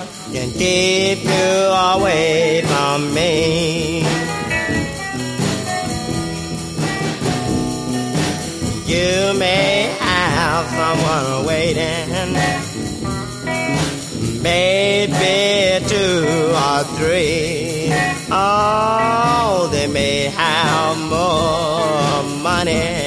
can keep you away from me. You may have someone waiting, maybe 2 or 3. Oh, they may have more money,